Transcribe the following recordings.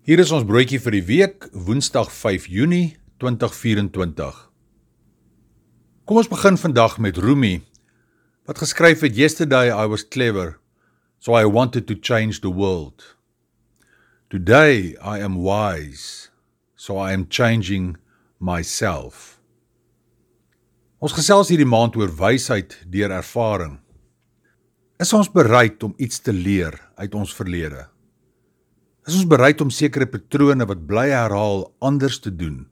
Hier is ons broodjie vir die week, Woensdag 5 Junie 2024. Kom ons begin vandag met Rumi, wat geskryf het, "Yesterday I was clever, so I wanted to change the world. Today I am wise, so I am changing myself." Ons gesels hierdie maand oor wysheid deur ervaring. Is ons bereid om iets te leer uit ons verlede? Is ons bereid om sekere patrone wat bly herhaal anders te doen?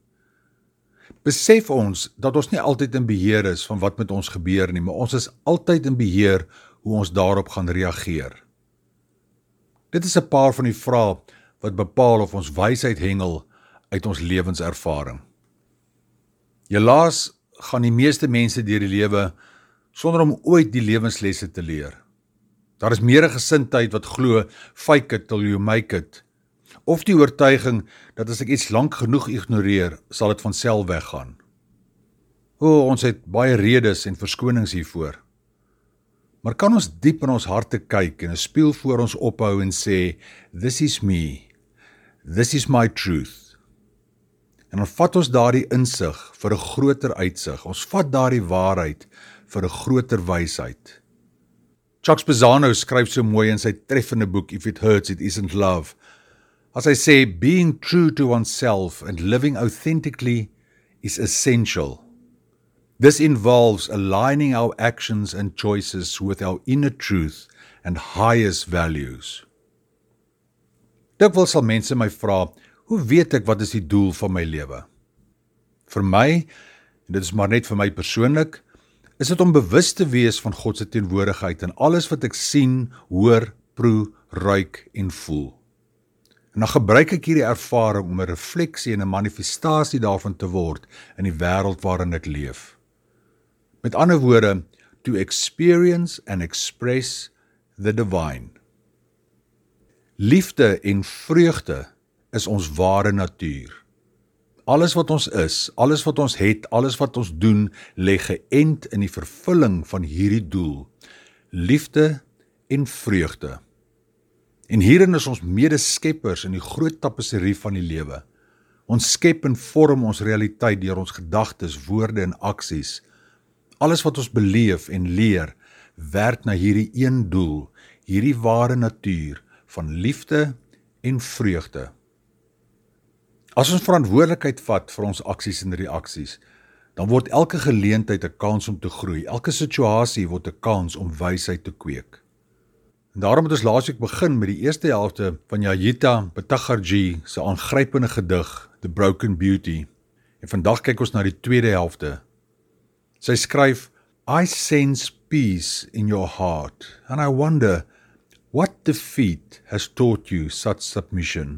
Besef ons dat ons nie altyd in beheer is van wat met ons gebeur nie, maar ons is altyd in beheer hoe ons daarop gaan reageer. Dit is 'n paar van die vrae wat bepaal of ons wysheid hengel uit ons lewenservaring. Helaas gaan die meeste mense deur die lewe sonder om ooit die lewenslesse te leer. Daar is meer 'n gesindheid wat glo, fake it till you make it, of die oortuiging dat as ek iets lank genoeg ignoreer, sal dit van self weggaan. Ons het baie redes en verskonings hiervoor. Maar kan ons diep in ons harte kyk en 'n spieël voor ons ophou en sê, "This is me, this is my truth." En dan vat ons daardie insig vir 'n groter uitsig. Ons vat daardie waarheid vir 'n groter wysheid. Chuck Spezzano skryf so mooi in sy treffende boek, "If it hurts, it isn't love." As hy sê, "Being true to oneself and living authentically is essential. This involves aligning our actions and choices with our inner truth and highest values." Dikwels sal mense my vra, "Hoe weet ek wat is die doel van my lewe?" Vir my, en dit is maar net vir my persoonlik, is dit om bewus te wees van God se teenwoordigheid in alles wat ek sien, hoor, proe, ruik en voel. En dan gebruik ek hierdie ervaring om 'n refleksie en 'n manifestasie daarvan te word in die wêreld waarin ek leef. Met ander woorde, to experience and express the divine. Liefde en vreugde is ons ware natuur. Alles wat ons is, alles wat ons het, alles wat ons doen, lê geënt in die vervulling van hierdie doel. Liefde en vreugde. En hierin is ons medeskeppers in die groot tapisserie van die lewe. Ons skep en vorm ons realiteit deur ons gedagtes, woorde en aksies. Alles wat ons beleef en leer, werk na hierdie een doel, hierdie ware natuur van liefde en vreugde. As ons verantwoordelikheid vat vir ons aksies en reaksies, dan word elke geleentheid 'n kans om te groei. Elke situasie word 'n kans om wysheid te kweek. En daarom het ons laasweek begin met die eerste helfte van Jayita Bhattacharjee se aangrypende gedig, The Broken Beauty. En vandag kyk ons na die tweede helfte. Sy skryf, "I sense peace in your heart, and I wonder, what defeat has taught you such submission?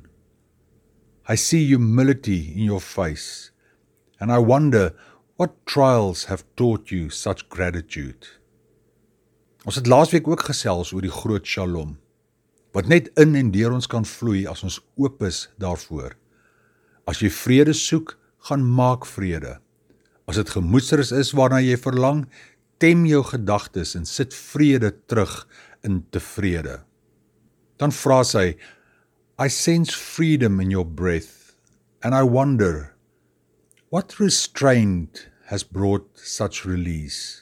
I see humility in your face, and I wonder, what trials have taught you such gratitude?" Ons het laasweek ook gesels oor die groot shalom, wat net in en deur ons kan vloei as ons oop is daarvoor. As jy vrede soek, gaan maak vrede. As dit gemoedsrus is waarna jy verlang, tem jou gedagtes en sit vrede terug in tevrede. Dan vra sy, "I sense freedom in your breath, and I wonder, what restraint has brought such release?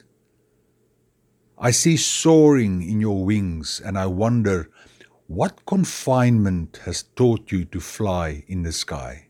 I see soaring in your wings, and I wonder, what confinement has taught you to fly in the sky?"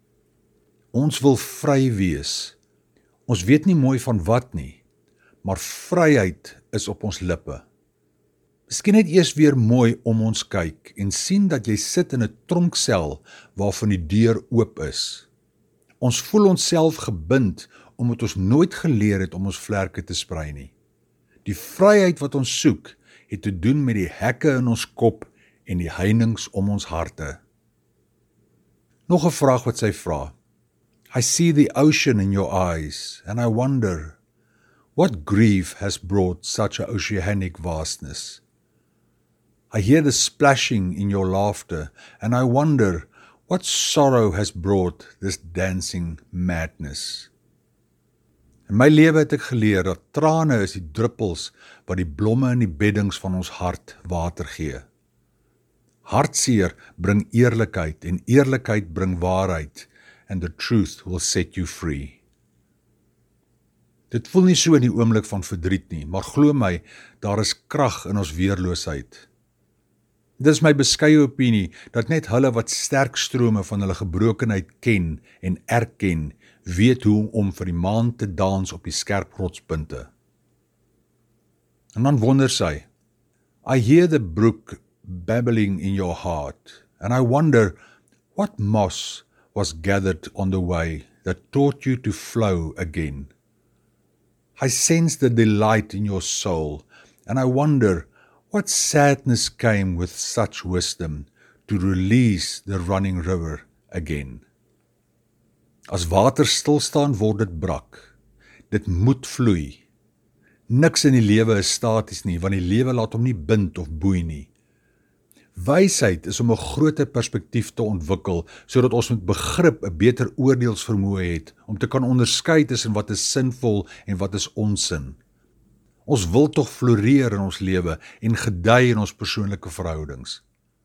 Ons wil vry wees. Ons weet nie mooi van wat nie, maar vryheid is op ons lippe. Miskien net eers weer mooi om ons kyk en sien dat jy sit in 'n tronksel waarvan die deur oop is. Ons voel onsself gebind omdat ons nooit geleer het om ons vlerke te sprei nie. Die vryheid wat ons soek, het te doen met die hekke in ons kop en die heininge om ons harte. Nog 'n vraag wat sy vra. "I see the ocean in your eyes, and I wonder, what grief has brought such an oceanic vastness? I hear the splashing in your laughter, and I wonder, what sorrow has brought this dancing madness?" In my lewe het ek geleer dat trane is die druppels wat die blomme in die beddings van ons hart water gee. Hartseer bring eerlikheid en eerlikheid bring waarheid, and the truth will set you free. Dit voel nie so in die oomblik van verdriet nie, maar glo my, daar is krag in ons weerloosheid. Dit is my beskeie opinie, dat net hulle wat sterk strome van hulle gebrokenheid ken en erken, weet hoe om vir die maan te dans op die skerp rotspunte. En dan wonder sy, I hear the brook babbling in your heart, and I wonder what moss was gathered on the way that taught you to flow again. I sense the delight in your soul, and I wonder what sadness came with such wisdom to release the running river again. As water stil staan, word dit brak. Dit moet vloei. Niks in die lewe is staties nie, want die lewe laat hom nie bind of boei nie. Wysheid is om 'n groter perspektief te ontwikkel, sodat ons met begrip 'n beter oordeelsvermoë het, om te kan onderskei tussen wat is sinvol en wat is onsin. Ons wil tog floreer in ons lewe en gedei in ons persoonlike verhoudings.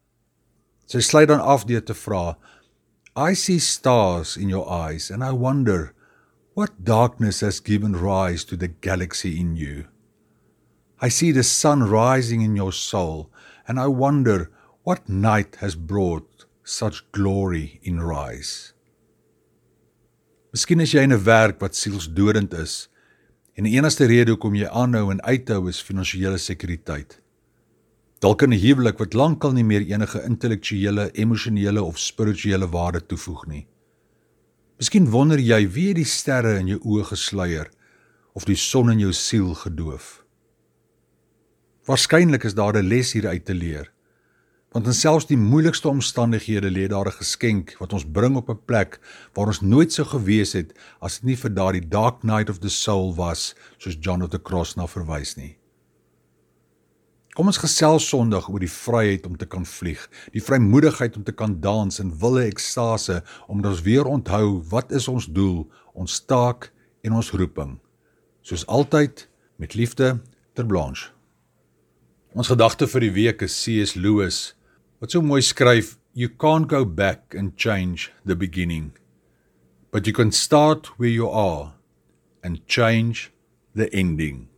Sy sluit dan af deur te vra, I see stars in your eyes and I wonder, what darkness has given rise to the galaxy in you? I see the sun rising in your soul and I wonder, what night has brought such glory in rise? Miskien is jy in 'n werk wat sielsdodend is, en die enigste rede hoekom jy aanhou en uithou is finansiële sekuriteit. Dalk in 'n huwelik wat lankal nie meer enige intellektuele, emosionele of spirituele waarde toevoeg nie. Miskien wonder jy wie het die sterre in jou oë gesluier of die son in jou siel gedoof. Waarskynlik is daar 'n les hier uit te leer, want in selfs die moeilikste omstandighede lê daar 'n geskenk wat ons bring op 'n plek waar ons nooit sou gewees het as dit nie vir daardie dark night of the soul was, soos John of the Cross na verwys nie. Kom ons gesels Sondag oor die vryheid om te kan vlieg, die vrymoedigheid om te kan dans en wille ekstase, omdat ons weer onthou wat is ons doel, ons taak en ons roeping. Soos altyd, met liefde, ter Blanche. Ons gedagte vir die week is C.S. Lewis, wat so mooi skryf, You can't go back and change the beginning, but you can start where you are and change the ending.